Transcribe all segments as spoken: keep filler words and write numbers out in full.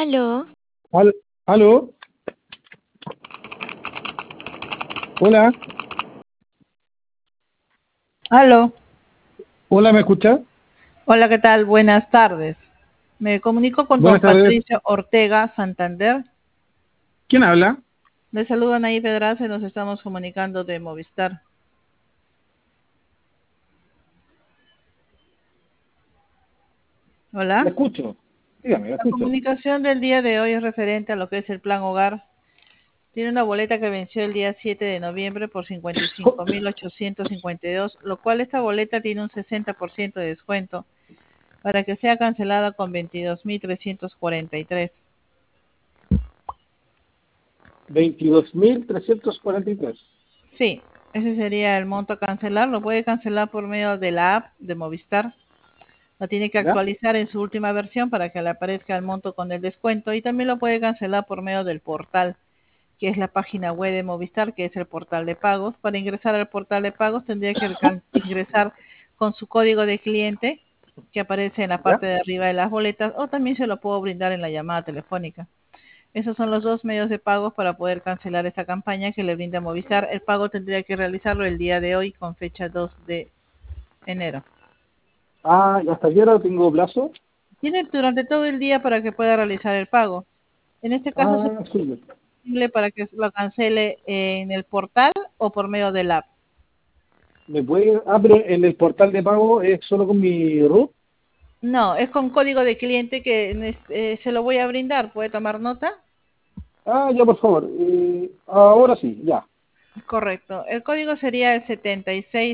Aló, Al- ¿Aló? Hola, Aló, hola, ¿me escuchas? hola, ¿qué tal? Buenas tardes. Me comunico con don Buenas tardes. Patricio Ortega Santander. ¿Quién habla? Le saludan ahí Pedraza y nos estamos comunicando de Movistar. Le Hola. escucho. Dígame, le La escucho. comunicación del día de hoy es referente a lo que es el plan hogar. Tiene una boleta que venció el día siete de noviembre por cincuenta y cinco mil ochocientos cincuenta y dos, lo cual esta boleta tiene un sesenta por ciento de descuento para que sea cancelada con veintidós mil trescientos cuarenta y tres. veintidós mil trescientos cuarenta y tres. Sí, ese sería el monto a cancelar. Lo puede cancelar por medio de la app de Movistar. Lo tiene que ¿Ya? actualizar en su última versión para que le aparezca el monto con el descuento. Y también lo puede cancelar por medio del portal, que es la página web de Movistar, que es el portal de pagos. Para ingresar al portal de pagos tendría que alcan- ingresar con su código de cliente, que aparece en la ¿Ya? parte de arriba de las boletas, o también se lo puedo brindar en la llamada telefónica. Esos son los dos medios de pago para poder cancelar esta campaña que le brinda Movistar. El pago tendría que realizarlo el día de hoy con fecha dos de enero. Ah, ¿y hasta qué hora tengo plazo? Tiene durante todo el día para que pueda realizar el pago. En este caso es Ah, súper. posible para que lo cancele en el portal o por medio del app. ¿Me puede...? Ah, pero en el portal de pago es solo con mi root. No, es con código de cliente que eh, se lo voy a brindar. ¿Puede tomar nota? Ah, ya, por favor. Eh, ahora sí, ya. Correcto. El código sería el setenta y seis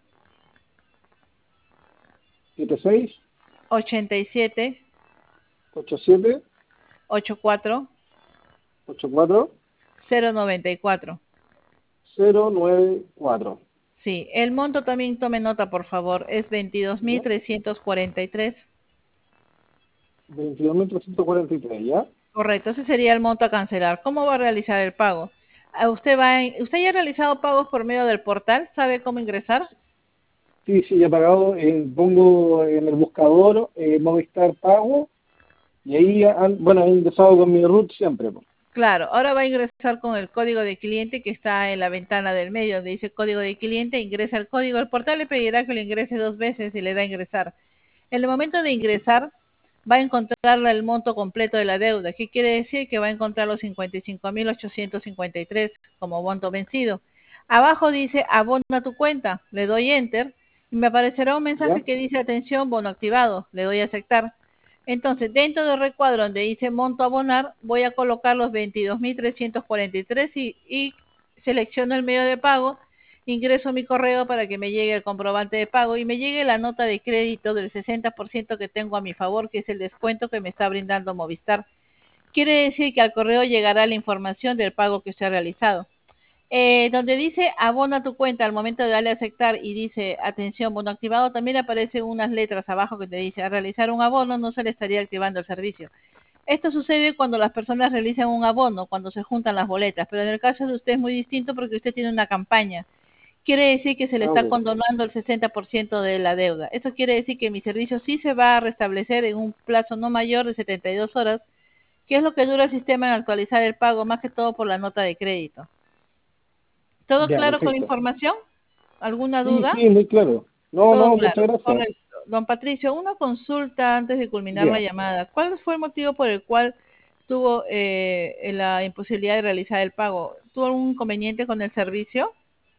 Siete seis ochenta y siete ocho siete ochenta y cuatro ocho cuatro cero noventa y cuatro. cero nueve cuatro. Sí, el monto también tome nota, por favor, es veintidós mil ¿Ya? trescientos cuarenta y tres. veintidós mil trescientos cuarenta y tres, ¿ya? Correcto, ese sería el monto a cancelar. ¿Cómo va a realizar el pago? Ah, ¿Usted va en- ¿Usted ya ha realizado pagos por medio del portal? ¿Sabe cómo ingresar? Sí, sí, ya he pagado. Eh, pongo en el buscador eh, Movistar Pago y ahí, han, bueno, he ingresado con mi root siempre, po. Claro, ahora va a ingresar con el código de cliente que está en la ventana del medio, donde dice código de cliente, ingresa el código. El portal le pedirá que lo ingrese dos veces y le da a ingresar. En el momento de ingresar, va a encontrar el monto completo de la deuda. ¿Qué quiere decir? Que va a encontrar los cincuenta y cinco mil ochocientos cincuenta y tres como monto vencido. Abajo dice abona tu cuenta, le doy enter y me aparecerá un mensaje ¿Ya? que dice atención, bono activado, le doy a aceptar. Entonces, dentro del recuadro donde dice monto abonar, voy a colocar los veintidós mil trescientos cuarenta y tres y, y selecciono el medio de pago, ingreso mi correo para que me llegue el comprobante de pago y me llegue la nota de crédito del sesenta por ciento que tengo a mi favor, que es el descuento que me está brindando Movistar. Quiere decir que al correo llegará la información del pago que se ha realizado. Eh, donde dice abona tu cuenta al momento de darle a aceptar y dice atención bono activado, también aparecen unas letras abajo que te dice al realizar un abono no se le estaría activando el servicio. Esto sucede cuando las personas realizan un abono, cuando se juntan las boletas, pero en el caso de usted es muy distinto porque usted tiene una campaña. Quiere decir que se le Ah, está ok. condonando el sesenta por ciento de la deuda. Eso quiere decir que mi servicio sí se va a restablecer en un plazo no mayor de setenta y dos horas, que es lo que dura el sistema en actualizar el pago, más que todo por la nota de crédito. ¿Todo Ya, claro con la perfecto. información? ¿Alguna Sí, duda? sí, muy claro. No, Todo no, claro, muchas gracias. correcto. Don Patricio, una consulta antes de culminar la Ya. llamada. ¿Cuál fue el motivo por el cual tuvo eh, la imposibilidad de realizar el pago? ¿Tuvo algún inconveniente con el servicio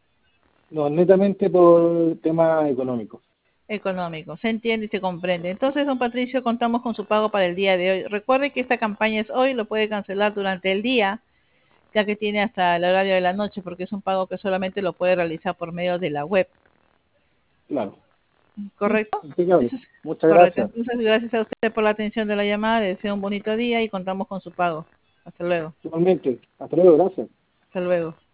No, netamente por tema económico. económico? Se entiende y se comprende. Entonces, don Patricio, contamos con su pago para el día de hoy. Recuerde que esta campaña es hoy, lo puede cancelar durante el día, ya que tiene hasta el horario de la noche, porque es un pago que solamente lo puede realizar por medio de la web. Claro. Sí, ¿Correcto? impecable. Eso es Muchas correcto. gracias. Entonces, gracias a usted por la atención de la llamada. Le deseo un bonito día y contamos con su pago. Hasta luego. Igualmente. Hasta luego, gracias. Hasta luego.